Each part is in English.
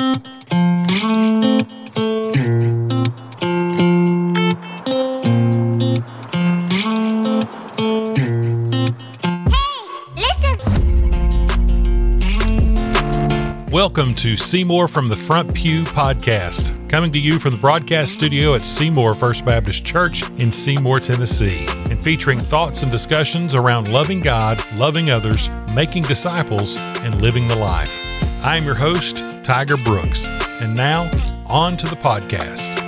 Welcome to Seymour from the Front Pew podcast, coming to you from the broadcast studio at Seymour First Baptist Church in Seymour, Tennessee, and featuring thoughts and discussions around loving God, loving others, making disciples, and living the life. I am your host, Tiger Brooks, and now, on to the podcast.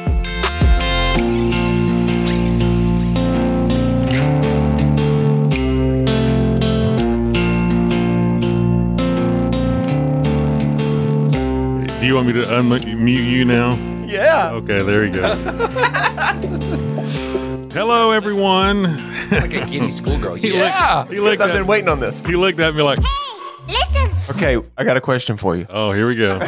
Do you want me to unmute you now? Yeah. Okay, there you go. Hello, everyone. Like a giddy schoolgirl. He looked I've been waiting on this. He looked at me like, Okay, I got a question for you. oh, here we go.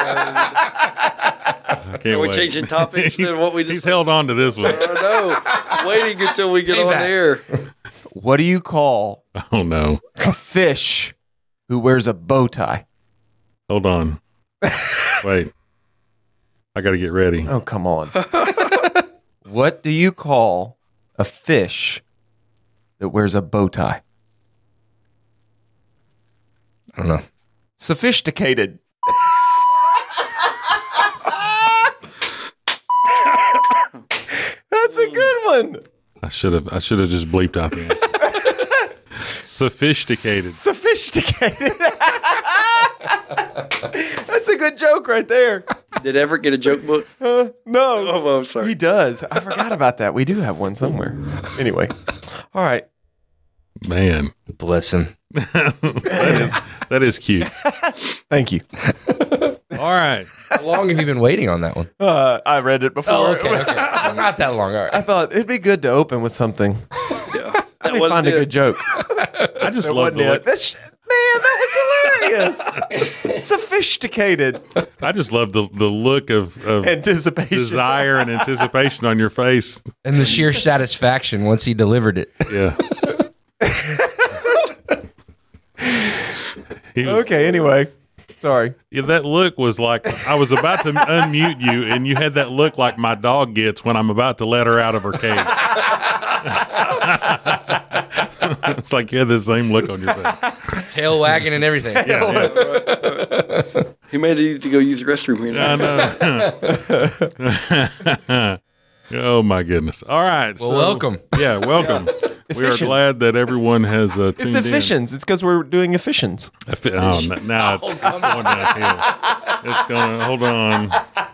I can't Are we wait. changing topics than what we He's just... held on to this one. I know. Waiting until we get on Payback. air. What do you call Oh, no. a fish who wears a bow tie? Hold on. Wait. I got to get ready. Oh, come on. What do you call a fish that wears a bow tie? I don't know. Sophisticated. That's a good one. I should have just bleeped out the answer. Sophisticated. Sophisticated. That's a good joke right there. Did Everett get a joke book? No. Oh, I'm sorry. He does. I forgot about that. We do have one somewhere. Anyway. All right. Man. Bless him. That is cute. Thank you. All right. How long have you been waiting on that one? I read it before. Oh, okay. Not that long. All I right. thought it'd be good to open with something. Let me wasn't find a it. good joke. I just That love wasn't the it. look. Man, that was hilarious. Sophisticated I just love the look of anticipation. desire and anticipation on your face. And the sheer satisfaction once he delivered it. Yeah. He was- Okay, anyway. Sorry. Yeah, that look was like I was about to unmute you, and you had that look like my dog gets when I'm about to let her out of her cage. It's like you had the same look on your face. Tail wagging and everything. Yeah. He made it easy to go use the restroom here. I know. Oh my goodness! All right. Well, welcome. Yeah, welcome. We are Efficients. glad that everyone has tuned It's in. efficients. It's because we're doing efficients. Now it's going downhill. It's going. Hold on.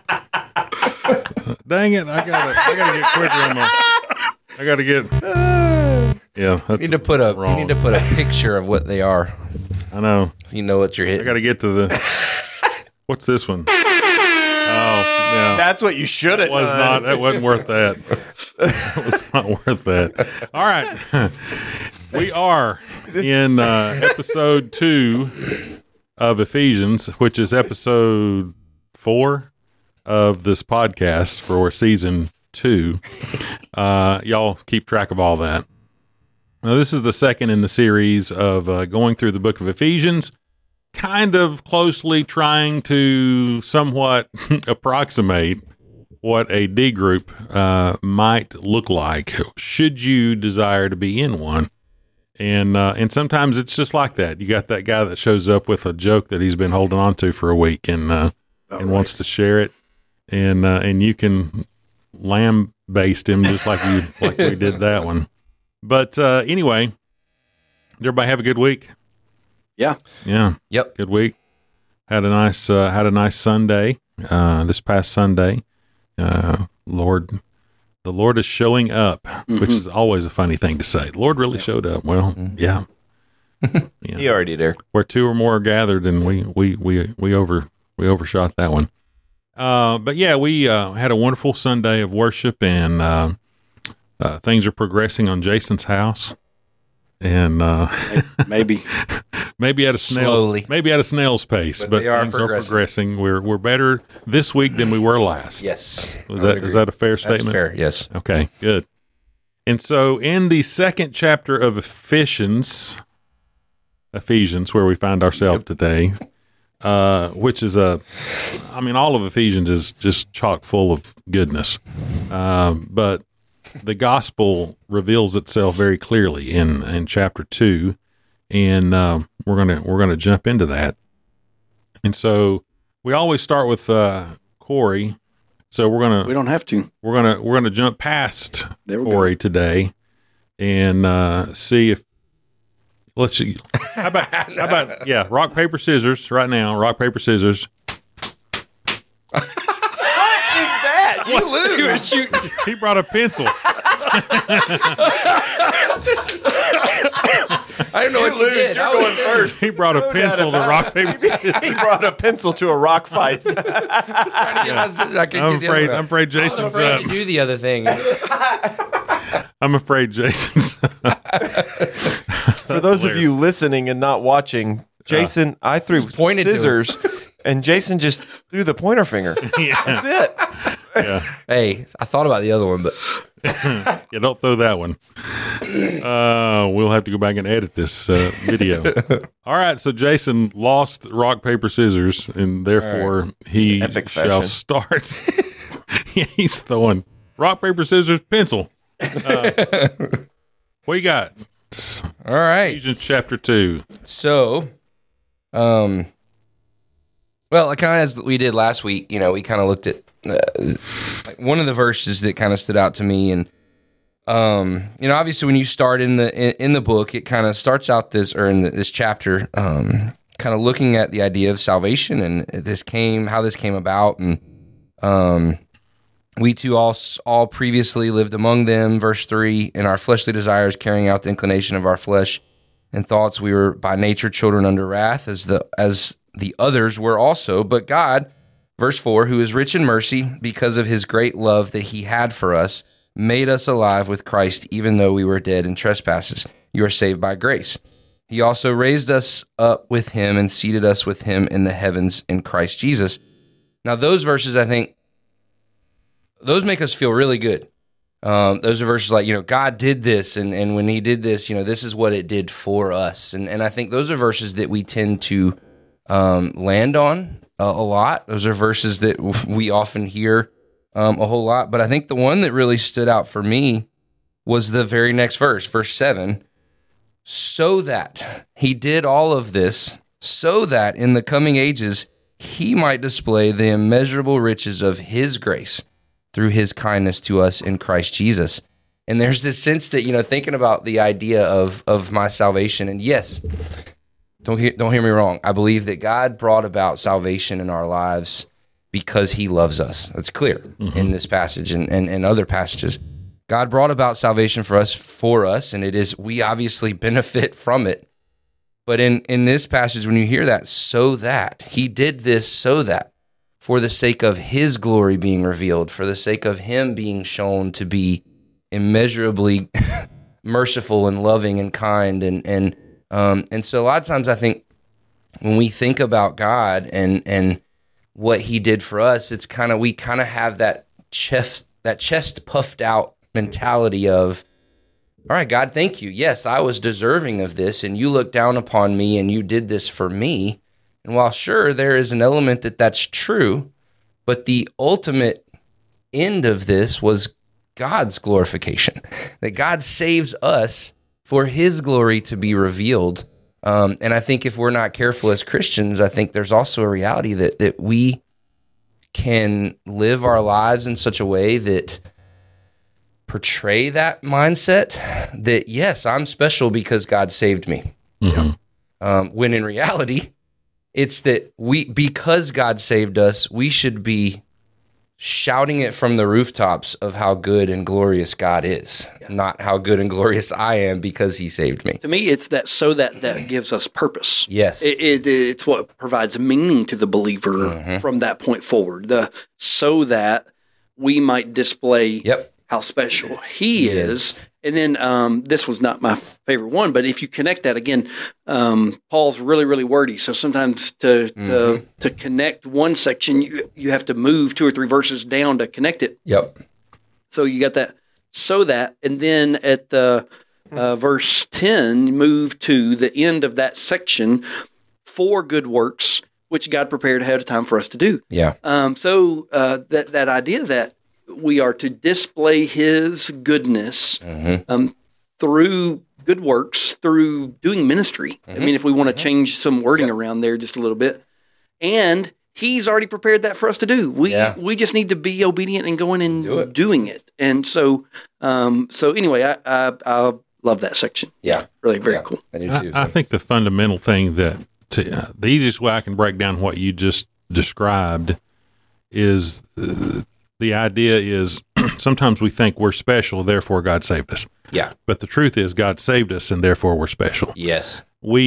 Dang it! I gotta get quicker on my. I gotta get. Yeah, that's You need to put wrong. a picture of what they are. I know. You know what you're I hitting. gotta get to the. What's this one? Oh, yeah. That's what you should have was done. not. That wasn't worth that. That was not worth that. All right, we are in episode 2 of Ephesians, which is episode 4 of this podcast for season 2. Y'all keep track of all that. Now, this is the second in the series of going through the book of Ephesians, kind of closely trying to somewhat approximate what a D group might look like should you desire to be in one. And sometimes it's just like that. You got that guy that shows up with a joke that he's been holding on to for a week and wants to share it, and you can lambaste him just like we did that one. But anyway, did everybody have a good week? Yeah. Yeah. Yep. Good week. Had a nice Sunday. This past Sunday, the Lord is showing up, which is always a funny thing to say. The Lord really showed up. Well, yeah. He already there. Where two or more are gathered, and we overshot that one. But yeah, we had a wonderful Sunday of worship, and things are progressing on Jason's house. And Maybe. maybe at a Slowly. snail's pace, But but they are things are progressing. We're better this week than we were last. Yes. Is that a fair statement? That's fair, yes. Okay, good. And so in the second chapter of Ephesians, where we find ourselves today, which is all of Ephesians is just chock full of goodness. But the gospel reveals itself very clearly in chapter 2, and we're gonna jump into that. And so we always start with Corey. So We don't have to. we're gonna jump past There we Corey today and see if let's see. How about rock paper scissors right now? Rock paper scissors. You lose. He was shooting. He brought a pencil. I don't know what you did. You're I was going first. He brought a pencil to rock paper scissors. He brought a pencil to a rock fight. trying to get my scissors. I couldn't I'm get the other afraid. one. I'm afraid I was Jason's afraid up. to do the other thing. I'm afraid Jason's up. For those of you listening and not watching, Jason, I threw pointed to him. scissors, and Jason just threw the pointer finger. Yeah. That's it. Yeah. Hey, I thought about the other one, but Yeah, don't throw that one. We'll have to go back and edit this video. All right, so Jason lost rock, paper, scissors, and therefore he Epic shall fashion. start. Yeah, he's throwing rock, paper, scissors, pencil. What you got? all right. Ephesians chapter 2. So, well, kind of as we did last week, we kind of looked at like one of the verses that kind of stood out to me, and obviously when you start in the book, it kind of starts out this chapter, kind of looking at the idea of salvation and how this came about, and we too all previously lived among them, verse 3, in our fleshly desires, carrying out the inclination of our flesh and thoughts. We were by nature children under wrath, as the others were also. But God, verse 4, who is rich in mercy, because of his great love that he had for us, made us alive with Christ, even though we were dead in trespasses. You are saved by grace. He also raised us up with him and seated us with him in the heavens in Christ Jesus. Now, those verses, I think, those make us feel really good. Those are verses like, God did this, and when he did this, this is what it did for us. And I think those are verses that we tend to land on a lot. Those are verses that we often hear a whole lot. But I think the one that really stood out for me was the very next verse, verse 7. So that he did all of this, so that in the coming ages he might display the immeasurable riches of his grace through his kindness to us in Christ Jesus. And there's this sense that, thinking about the idea of my salvation, and yes, don't hear me wrong, I believe that God brought about salvation in our lives because he loves us. That's clear in this passage and other passages. God brought about salvation for us, and we obviously benefit from it. But in this passage, when you hear that, so that, he did this so that, for the sake of his glory being revealed, for the sake of him being shown to be immeasurably merciful and loving and kind. And so a lot of times I think when we think about God and what he did for us, it's we kind of have that chest puffed out mentality of, all right, God, thank you. Yes, I was deserving of this, and you looked down upon me and you did this for me. And while sure, there is an element that's true, but the ultimate end of this was God's glorification, that God saves us for his glory to be revealed. And I think if we're not careful as Christians, I think there's also a reality that we can live our lives in such a way that portray that mindset that, yes, I'm special because God saved me. When in reality, it's that because God saved us, we should be shouting it from the rooftops of how good and glorious God is, not how good and glorious I am because he saved me. To me, it's that that gives us purpose. Yes. It's what provides meaning to the believer from that point forward. So that we might display how special he is. And then this was not my favorite one, but if you connect that again, Paul's really, really wordy. So sometimes to connect one section, you have to move 2 or 3 verses down to connect it. Yep. So you got that, so that, and then at the verse 10, move to the end of that section, for good works, which God prepared ahead of time for us to do. Yeah. So that idea that we are to display His goodness through good works, through doing ministry. I mean, if we want to change some wording around there just a little bit, and He's already prepared that for us to do. We just need to be obedient and going and doing it. And so anyway, I love that section. Yeah, really very cool. I do too. I think the fundamental thing that the easiest way I can break down what you just described is the idea is sometimes we think we're special, therefore God saved us. Yeah, but the truth is God saved us, and therefore we're special. Yes,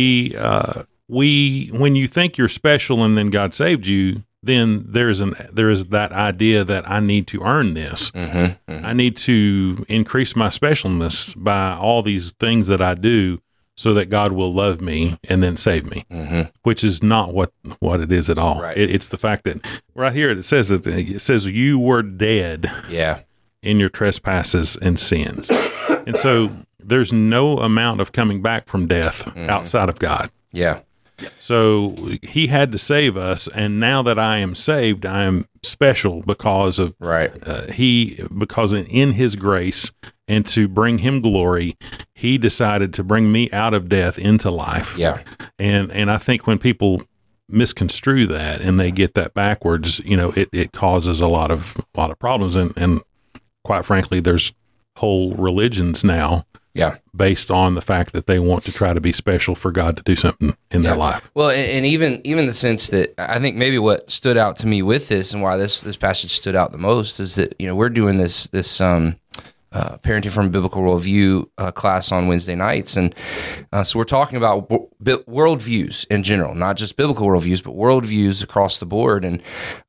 when you think you're special and then God saved you, then there is that idea that I need to earn this. I need to increase my specialness by all these things that I do so that God will love me and then save me, which is not what it is at all. Right. It's the fact that right here it says you were dead in your trespasses and sins. And so there's no amount of coming back from death outside of God. Yeah. So He had to save us, and now that I am saved, I am special because of because in His grace and to bring Him glory, He decided to bring me out of death into life. Yeah, and I think when people misconstrue that and they get that backwards, it causes a lot of problems, and quite frankly, there's whole religions now. Yeah, based on the fact that they want to try to be special for God to do something in their life. Well, and even the sense that I think maybe what stood out to me with this and why this passage stood out the most is that we're doing this parenting from a biblical worldview class on Wednesday nights, and so we're talking about worldviews in general, not just biblical worldviews, but worldviews across the board, and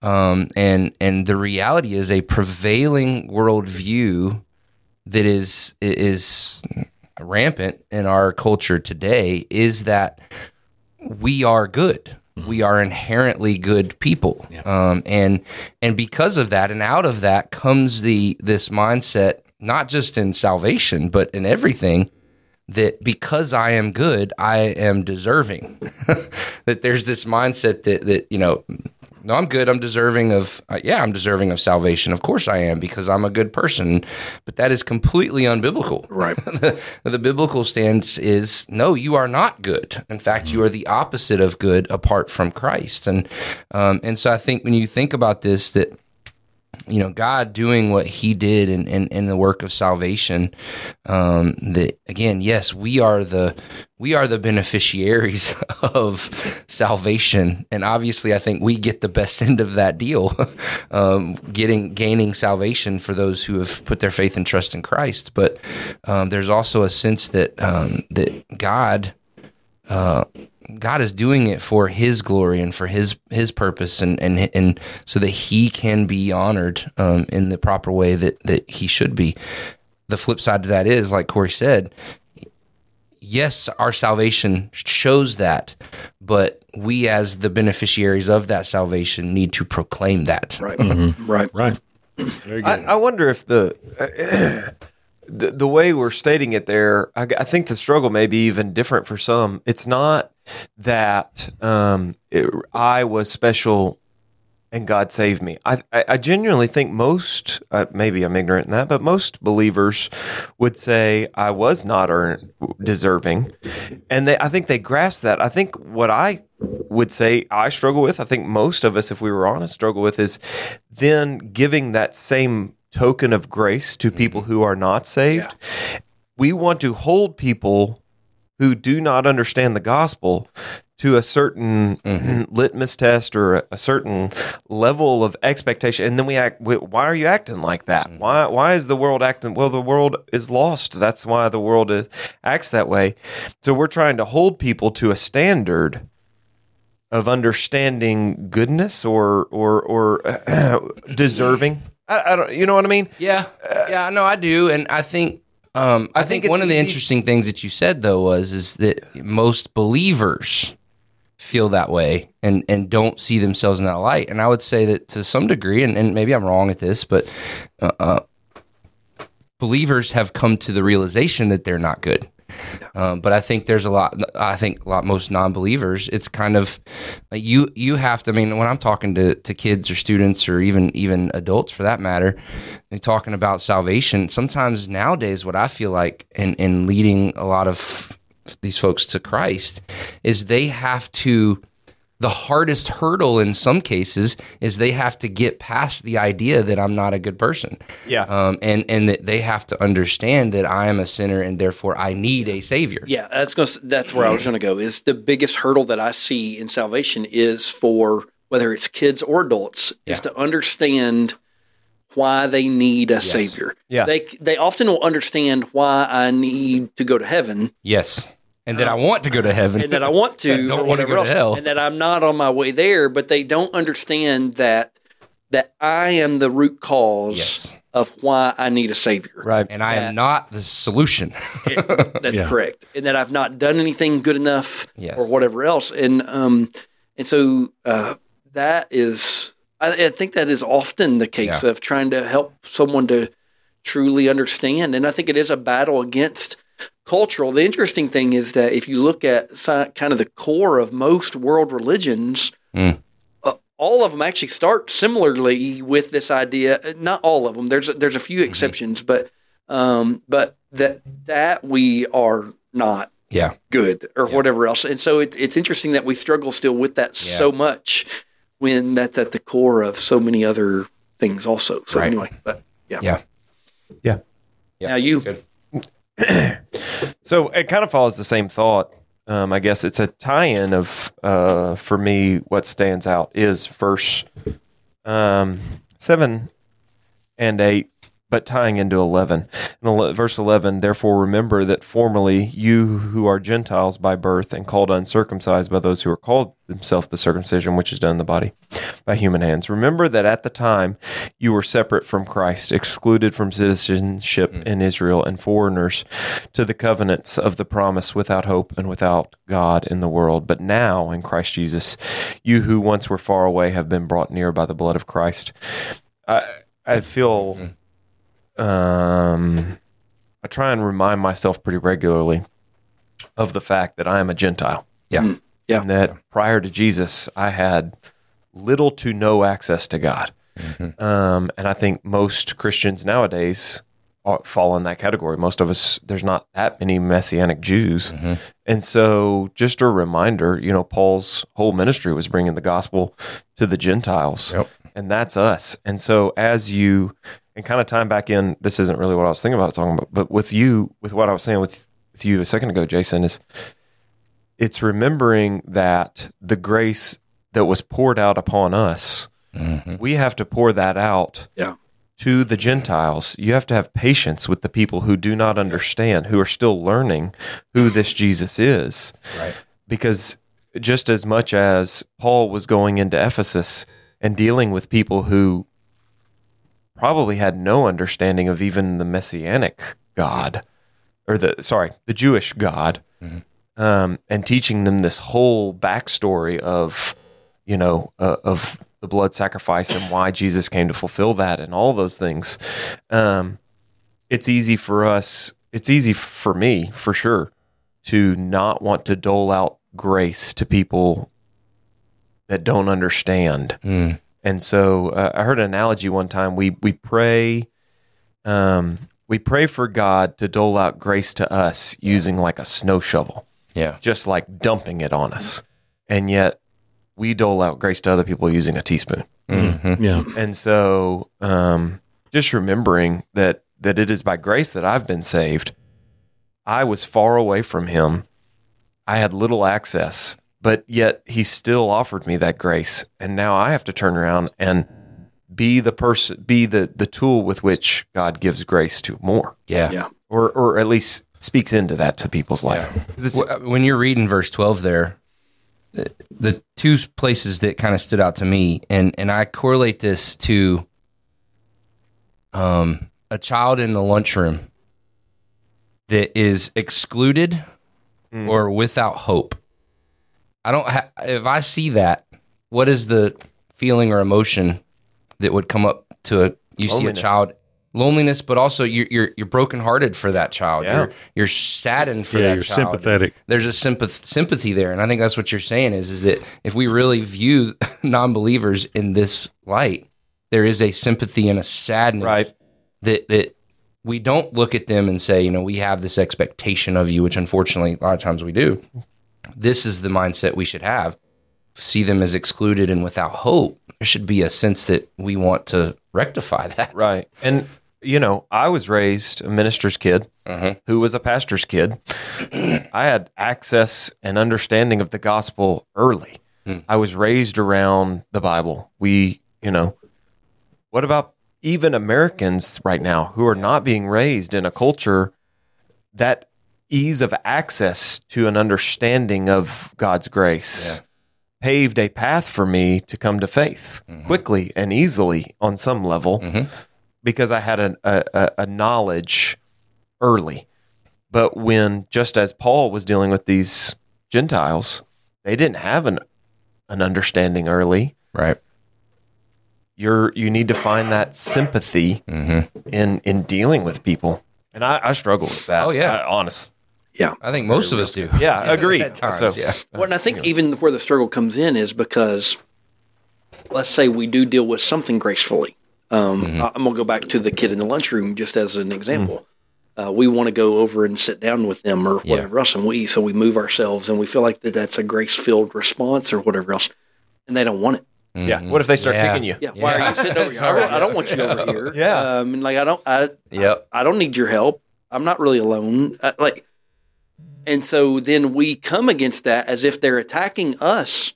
the reality is a prevailing worldview that is rampant in our culture today is that we are good. We are inherently good people. Yeah. And because of that and out of that comes this mindset, not just in salvation, but in everything, that because I am good, I am deserving. That there's this mindset that no, I'm good. I'm deserving of, I'm deserving of salvation. Of course I am, because I'm a good person. But that is completely unbiblical. Right. The biblical stance is, no, you are not good. In fact, you are the opposite of good apart from Christ. And so I think when you think about this, that God doing what He did in the work of salvation, that again, yes, we are the beneficiaries of salvation, and obviously, I think we get the best end of that deal, gaining salvation for those who have put their faith and trust in Christ. But there's also a sense that God is doing it for His glory and for His purpose, and so that He can be honored in the proper way that He should be. The flip side to that is, like Corey said, yes, our salvation shows that, but we as the beneficiaries of that salvation need to proclaim that. Right. Right. Very good. I wonder if the way we're stating it there, I think the struggle may be even different for some. It's not that I was special and God saved me. I genuinely think most, maybe I'm ignorant in that, but most believers would say I was not deserving. And I think they grasp that. I think what I would say I struggle with, I think most of us, if we were honest, struggle with is then giving that same token of grace to people who are not saved. Yeah. We want to hold people who do not understand the gospel to a certain litmus test or a certain level of expectation, and then we act. Why are you acting like that? Why is the world acting? Well, the world is lost. That's why the world acts that way. So we're trying to hold people to a standard of understanding goodness or deserving. I don't. You know what I mean? Yeah. No, I do, and I think. I think one of the interesting things that you said, though, is that most believers feel that way and don't see themselves in that light. And I would say that to some degree, and maybe I'm wrong at this, but believers have come to the realization that they're not good. But I think there's most non-believers, it's kind of you have to. I mean, when I'm talking to kids or students or even adults for that matter, and talking about salvation, sometimes nowadays what I feel like in leading a lot of these folks to Christ is they have to. The hardest hurdle in some cases is they have to get past the idea that I'm not a good person. Yeah. And that they have to understand that I am a sinner and therefore I need a savior. Yeah, that's where I was going to go. Is the biggest hurdle that I see in salvation is for whether it's kids or adults is to understand why they need a savior. Yeah. They often will understand why I need to go to heaven. Yes. And that I want to go to heaven. And that I want to, don't want to go to hell. And that I'm not on my way there, but they don't understand that I am the root cause of why I need a savior. Right. And I am not the solution. That's correct. And that I've not done anything good enough or whatever else. And so that is, I think that is often the case of trying to help someone to truly understand. And I think it is a battle against cultural. The interesting thing is that if you look at kind of the core of most world religions, all of them actually start similarly with this idea. Not all of them. There's a few exceptions, but that we are not good or whatever else. And so it's interesting that we struggle still with that so much when that's at the core of so many other things also. So anyway, but Yeah. Now you. Good. So it kind of follows the same thought. I guess it's a tie-in of, for me, what stands out is verse 7 and 8, but tying into 11. Verse 11, therefore remember that formerly you who are Gentiles by birth and called uncircumcised by those who are called themselves the circumcision which is done in the body by human hands. Remember that at the time you were separate from Christ, excluded from citizenship in Israel and foreigners to the covenants of the promise, without hope and without God in the world. But now in Christ Jesus, you who once were far away have been brought near by the blood of Christ. I feel... I try and remind myself pretty regularly of the fact that I am a Gentile. Yeah. Yeah. And that prior to Jesus, I had little to no access to God. And I think most Christians nowadays fall in that category. Most of us, there's not that many Messianic Jews. And so just a reminder, Paul's whole ministry was bringing the gospel to the Gentiles. And that's us. And so as you... And kind of tying back in, this isn't really what I was thinking about talking about, but with what I was saying with you a second ago, Jason, is it's remembering that the grace that was poured out upon us, we have to pour that out to the Gentiles. You have to have patience with the people who do not understand, who are still learning who this Jesus is. Right. Because just as much as Paul was going into Ephesus and dealing with people who probably had no understanding of even the Messianic God, or the Jewish God, and teaching them this whole backstory of, of the blood sacrifice and why Jesus came to fulfill that and all those things. It's easy for me, for sure, to not want to dole out grace to people that don't understand. And so I heard an analogy one time. We pray for God to dole out grace to us using like a snow shovel. Yeah. Just like dumping it on us. And yet we dole out grace to other people using a teaspoon. Yeah. And so just remembering that it is by grace that I've been saved. I was far away from him. I had little access. But yet he still offered me that grace. And now I have to turn around and be the tool with which God gives grace to more. Yeah. Or at least speaks into that to people's life. When you're reading verse 12 there, the two places that kind of stood out to me, and I correlate this to a child in the lunchroom that is excluded or without hope. If I see that, what is the feeling or emotion that would come up to you see a child loneliness, but also you're brokenhearted for that child. Yeah. You're saddened for that you're child. sympathetic. There's a sympathy there, and I think that's what you're saying is that if we really view non-believers in this light, there is a sympathy and a sadness Right. that we don't look at them and say, we have this expectation of you, which unfortunately a lot of times we do. This is the mindset we should have. See them as excluded and without hope. There should be a sense that we want to rectify that. Right. And, I was raised a minister's kid who was a pastor's kid. I had access and understanding of the gospel early. I was raised around the Bible. What about even Americans right now who are not being raised in a culture that ease of access to an understanding of God's grace paved a path for me to come to faith quickly and easily on some level because I had a knowledge early. But when, just as Paul was dealing with these Gentiles, they didn't have an understanding early. Right. You need to find that sympathy in dealing with people. And I struggle with that. Oh, yeah. Honest. Yeah. I think most of us do. Yeah, agreed. At times, So- yeah. Well, and I think even where the struggle comes in is because, let's say we do deal with something gracefully. I'm going to go back to the kid in the lunchroom just as an example. We want to go over and sit down with them or whatever else, and so we move ourselves, and we feel like that's a grace-filled response or whatever else, and they don't want it. Yeah. What if they start kicking you? Yeah, why are you sitting over here? I don't want you over here. Yeah. And like I don't need your help. I'm not really alone. And so then we come against that as if they're attacking us.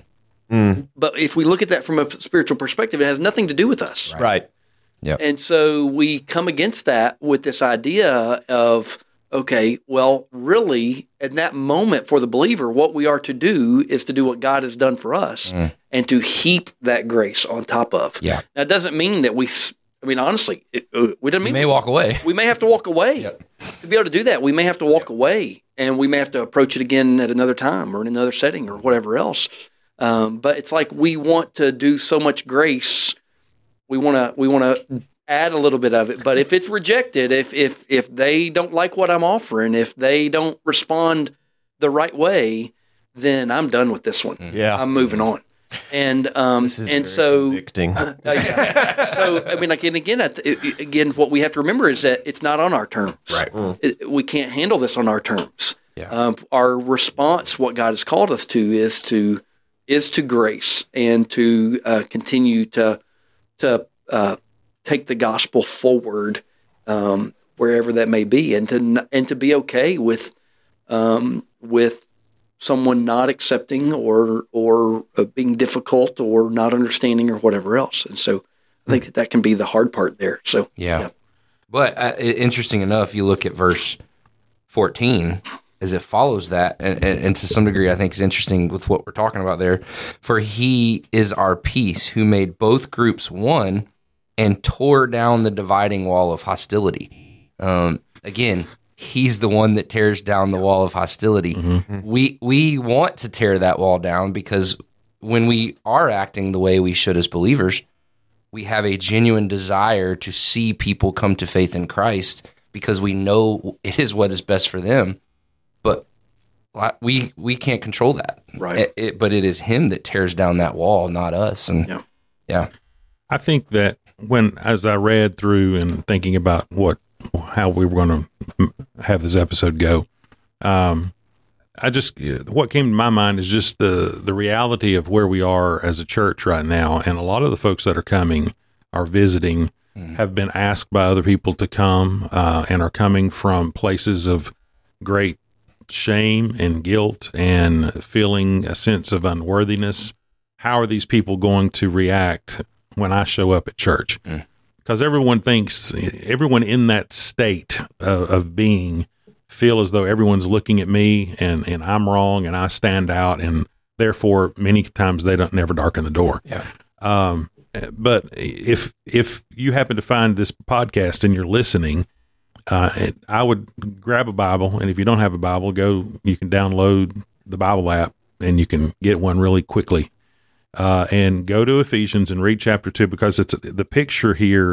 But if we look at that from a spiritual perspective, it has nothing to do with us. Right. Yep. And so we come against that with this idea of, okay, well, really, in that moment for the believer, what we are to do is to do what God has done for us and to heap that grace on top of. Yeah. Now, it doesn't mean that honestly, we don't mean may walk away. We may have to walk away. To be able to do that, we may have to walk away, and we may have to approach it again at another time or in another setting or whatever else. But it's like we want to do so much grace. We want to add a little bit of it. But if it's rejected, if they don't like what I'm offering, if they don't respond the right way, then I'm done with this one. Yeah. I'm moving on. And This is and very so convicting. So I mean, like, and again, what we have to remember is that it's not on our terms. Right. We can't handle this on our terms. Yeah. Our response, what God has called us to, is to grace and to continue to take the gospel forward wherever that may be, and to be okay with someone not accepting or being difficult or not understanding or whatever else. And so I think that can be the hard part there. So Yeah. But interesting enough, you look at verse 14 as it follows that, and to some degree I think is interesting with what we're talking about there. For he is our peace, who made both groups one and tore down the dividing wall of hostility. Again, he's the one that tears down the wall of hostility. We want to tear that wall down because when we are acting the way we should as believers, we have a genuine desire to see people come to faith in Christ because we know it is what is best for them. But we can't control that. Right. But it is him that tears down that wall, not us. And yeah. I think that as I read through and thinking about how we were going to have this episode go, what came to my mind is just the reality of where we are as a church right now. And a lot of the folks that are coming, are visiting, have been asked by other people to come, and are coming from places of great shame and guilt and feeling a sense of unworthiness. How are these people going to react when I show up at church? Because everyone in that state of being feel as though everyone's looking at me and I'm wrong and I stand out, and therefore many times they don't never darken the door. Yeah. But if you happen to find this podcast and you're listening, I would grab a Bible, and if you don't have a Bible, you can download the Bible app and you can get one really quickly. And go to Ephesians and read chapter 2, because it's the picture here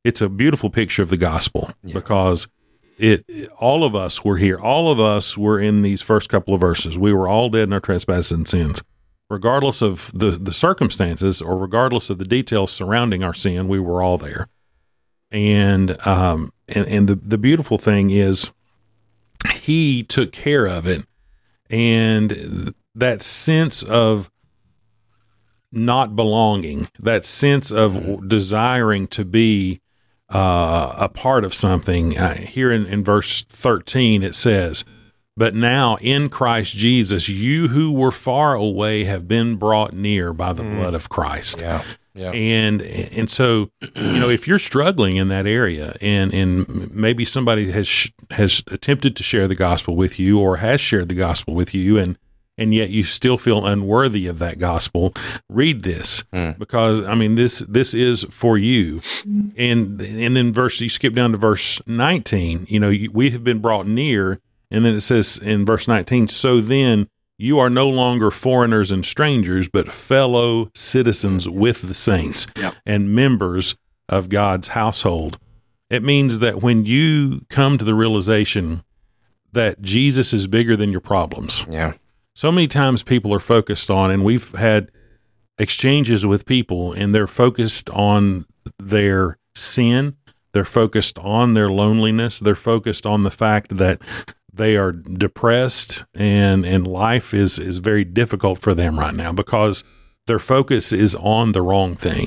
it's a beautiful picture of the gospel because all of us were here. All of us were in these first couple of verses. We were all dead in our trespasses and sins. Regardless of the circumstances or regardless of the details surrounding our sin, we were all there. And the beautiful thing is he took care of it. And that sense of not belonging, that sense of desiring to be a part of something. Here in verse 13, it says, "But now in Christ Jesus, you who were far away have been brought near by the blood of Christ." Yeah. Yeah. And so, if you're struggling in that area and maybe somebody has attempted to share the gospel with you or has shared the gospel with you and yet you still feel unworthy of that gospel, read this because this is for you. And then you skip down to verse 19, we have been brought near. And then it says in verse 19, "So then you are no longer foreigners and strangers, but fellow citizens with the saints and members of God's household." It means that when you come to the realization that Jesus is bigger than your problems. Yeah. So many times people are focused on, and we've had exchanges with people, and they're focused on their sin. They're focused on their loneliness. They're focused on the fact that they are depressed and life is very difficult for them right now because their focus is on the wrong thing.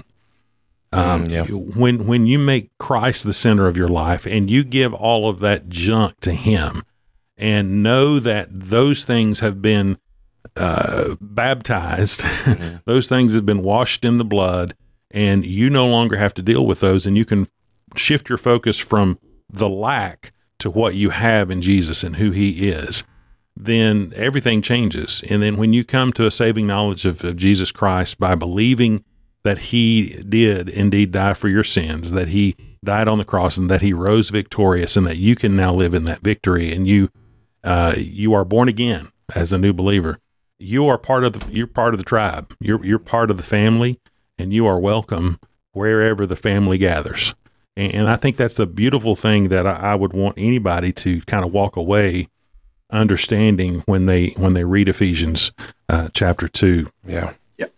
When you make Christ the center of your life and you give all of that junk to him and know that those things have been baptized, those things have been washed in the blood, and you no longer have to deal with those, and you can shift your focus from the lack to what you have in Jesus and who he is, then everything changes. And then when you come to a saving knowledge of Jesus Christ by believing that he did indeed die for your sins, that he died on the cross and that he rose victorious and that you can now live in that victory and you are born again as a new believer, you're part of the tribe. You're part of the family and you are welcome wherever the family gathers. And I think that's the beautiful thing that I would want anybody to kind of walk away understanding when they read Ephesians chapter 2. Yeah.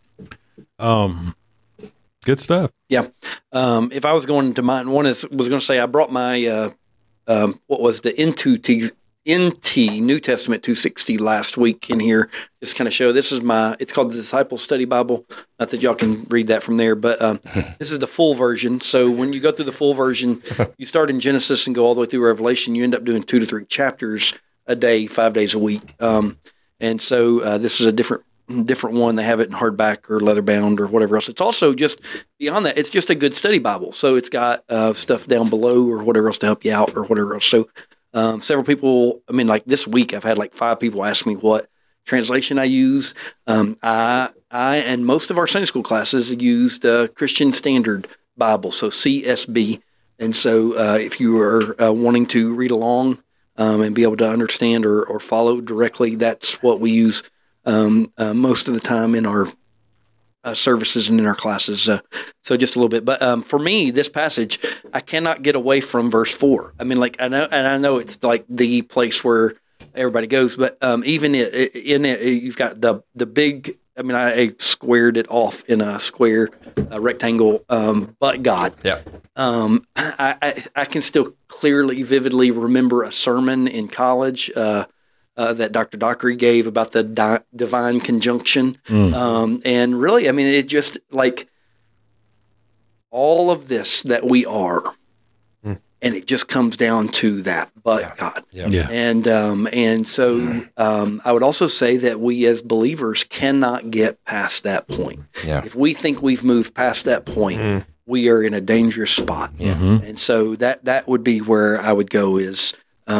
Good stuff. Yeah. If I was going to mine, was going to say I brought my what was the NT New Testament 260 last week in here. Just kind of show it's called the Disciple Study Bible. Not that y'all can read that from there, but this is the full version. So when you go through the full version, you start in Genesis and go all the way through Revelation. You end up doing 2 to 3 chapters a day, 5 days a week. And so this is a different one. They have it in hardback or leather bound or whatever else. It's also just beyond that. It's just a good study Bible. So it's got stuff down below or whatever else to help you out or whatever else. So several people, like this week, I've had like 5 people ask me what translation I use. I and most of our Sunday school classes used Christian Standard Bible, so CSB. And so if you are wanting to read along and be able to understand or follow directly, that's what we use most of the time in our services and in our classes. So just a little bit. But for me, this passage, I cannot get away from verse 4. I know it's like the place where everybody goes, but even in it, you've got the big, I squared it off in a square rectangle, but God. Yeah. I can still clearly, vividly remember a sermon in college that Dr. Dockery gave about the divine conjunction. And really, it just like all of this that we are, and it just comes down to that, but God. Yeah. And so I would also say that we as believers cannot get past that point. Yeah. If we think we've moved past that point, we are in a dangerous spot. Yeah. And so that would be where I would go is,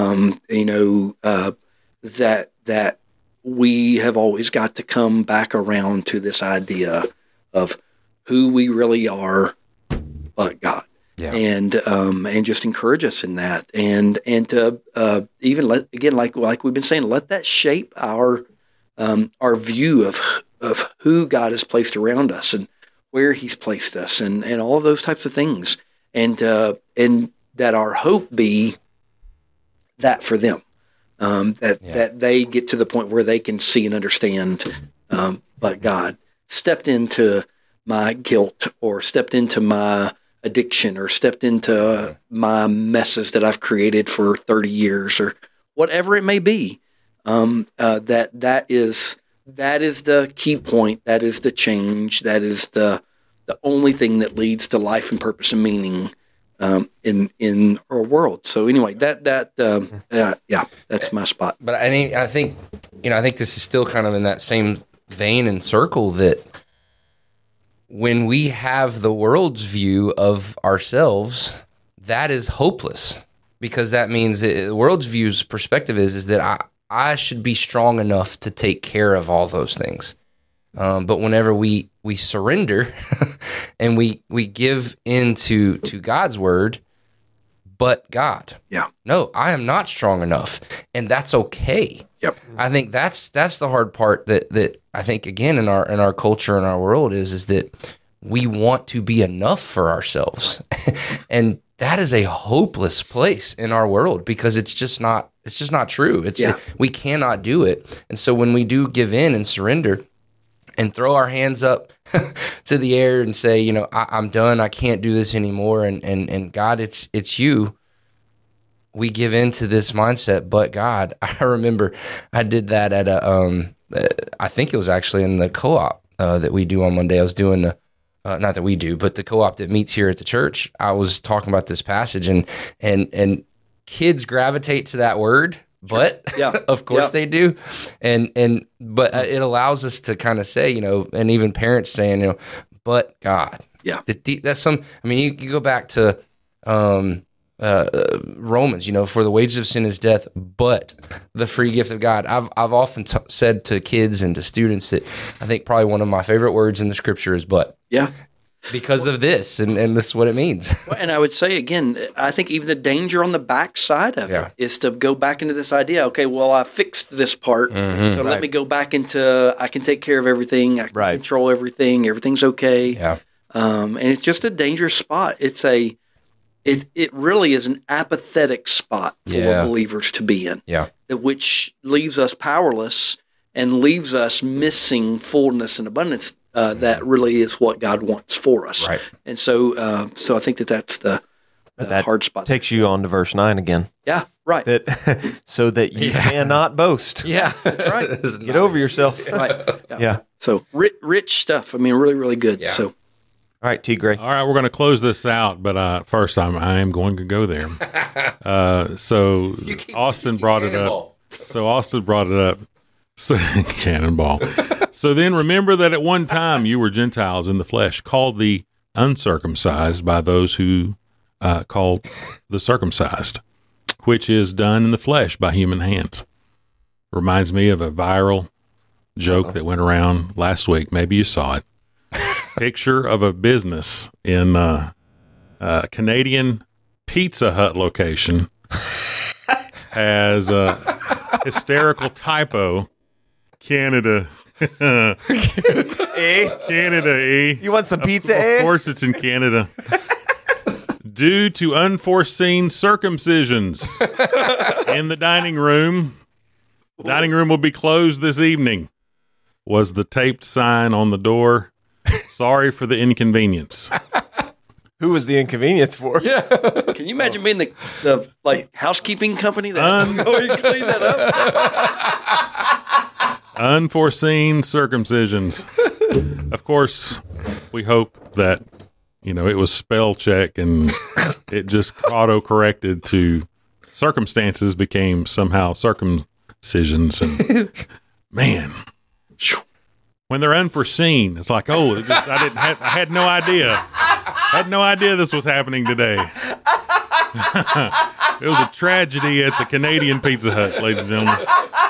that we have always got to come back around to this idea of who we really are, but God. Yeah. And just encourage us in that, and to even let, again, like we've been saying, let that shape our view of who God has placed around us and where He's placed us, and all of those types of things. and that our hope be that for them, that they get to the point where they can see and understand. But God stepped into my guilt, or stepped into my addiction, or stepped into my messes that I've created for 30 years, or whatever it may be. That is the key point. That is the change. That is the only thing that leads to life and purpose and meaning in our world. So anyway, that's my spot. But I think this is still kind of in that same vein and circle, that when we have the world's view of ourselves, that is hopeless, because that means the world's view's perspective is that I should be strong enough to take care of all those things. But whenever we surrender and we give into God's word, but God, no, I am not strong enough, and that's okay. Yep. I think that's the hard part that I think, again, in our culture and our world is that we want to be enough for ourselves. And that is a hopeless place in our world, because it's just not true. We cannot do it. And so when we do give in and surrender and throw our hands up to the air and say, I'm done, I can't do this anymore, and God, it's you, we give into this mindset. But God, I remember I did that at I think it was actually in the co-op that we do on Monday. I was doing not that we do, but the co-op that meets here at the church. I was talking about this passage, and kids gravitate to that word, but of course they do. But it allows us to kind of say, and even parents saying, but God, that's you go back to, Romans, for the wages of sin is death, but the free gift of God. I've often said to kids and to students that I think probably one of my favorite words in the scripture is "but." Yeah. Because of this, and this is what it means. And I would say, again, I think even the danger on the backside of it is to go back into this idea, okay, well, I fixed this part, so let me go back into, I can take care of everything, I can control everything, everything's okay. Yeah. And it's just a dangerous spot. It really is an apathetic spot for believers to be in, which leaves us powerless and leaves us missing fullness and abundance. That really is what God wants for us. Right. And so I think that's the hard spot. Takes you on to verse 9 again. Yeah, right. So that you cannot boast. Yeah, that's right. Get over yourself. Right. Yeah. So rich stuff. Really, really good. Yeah. So. All right, T. Gray. All right, we're going to close this out, but first I am going to go there. So Austin brought it up. So cannonball. So then remember that at one time you were Gentiles in the flesh, called the uncircumcised by those who call the circumcised, which is done in the flesh by human hands. Reminds me of a viral joke that went around last week. Maybe you saw it. Picture of a business in a Canadian Pizza Hut location has a hysterical typo. Canada. Canada, eh? You want some pizza, Of course it's in Canada. Due to unforeseen circumcisions in the dining room. The dining room will be closed this evening, was the taped sign on the door. Sorry for the inconvenience. Who was the inconvenience for? Yeah. Can you imagine being the housekeeping company that clean that up? Unforeseen circumcisions. Of course, we hope that it was spell check and it just auto corrected to circumstances became somehow circumcisions. And man, when they're unforeseen, it's like, I had no idea. I had no idea this was happening today. It was a tragedy at the Canadian Pizza Hut, ladies and gentlemen.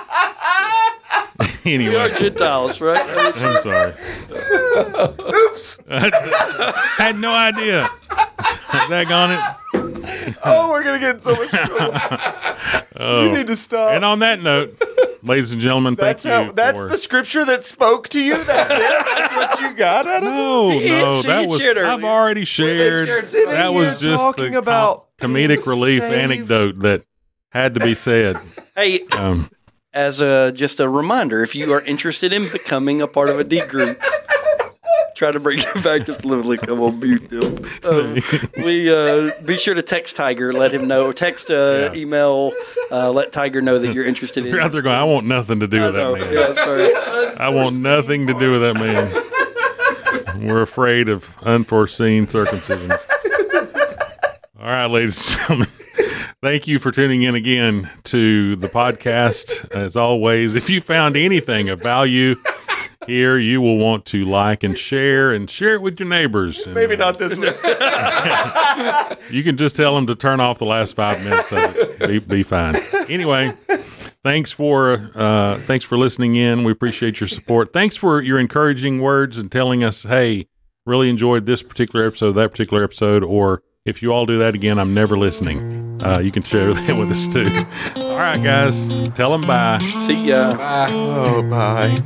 Anyway. We are Gentiles, right? I'm sorry. Oops. I had no idea. Daggone it. Oh, we're going to get in so much trouble. You need to stop. And on that note, ladies and gentlemen, That's the scripture that spoke to you. That's it. That's what you got out of it. No, that was I've already shared. That was just talking the about comedic relief anecdote that had to be said. Hey, as just a reminder, if you are interested in becoming a part of a D group, try to bring it back just a little bit. Come on, mute them. We be sure to text Tiger, let him know, or text email, let Tiger know that you're interested in. You're out there going, I want nothing to do with that man. Yeah, sorry. I want nothing to do with that man. We're afraid of unforeseen circumcisions. All right, ladies and gentlemen. Thank you for tuning in again to the podcast. As always, if you found anything of value here, you will want to like and share it with your neighbors. And, Maybe not this one. You can just tell them to turn off the last 5 minutes of it. Be fine. Anyway, thanks for listening in. We appreciate your support. Thanks for your encouraging words and telling us, hey, really enjoyed this particular episode, that particular episode, or if you all do that again, I'm never listening. You can share that with us too. All right, guys. Tell them bye. See ya. Bye. Oh, bye.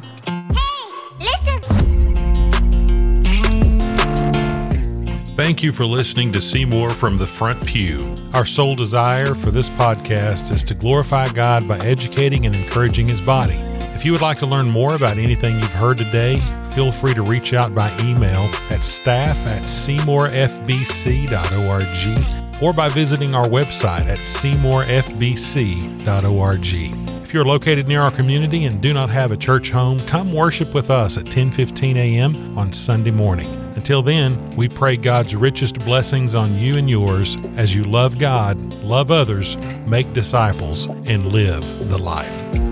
Thank you for listening to Seymour from the Front Pew. Our sole desire for this podcast is to glorify God by educating and encouraging His body. If you would like to learn more about anything you've heard today, feel free to reach out by email at staff@seymourfbc.org or by visiting our website at seymourfbc.org. If you're located near our community and do not have a church home, come worship with us at 10:15 a.m. on Sunday morning. Until then, we pray God's richest blessings on you and yours as you love God, love others, make disciples, and live the life.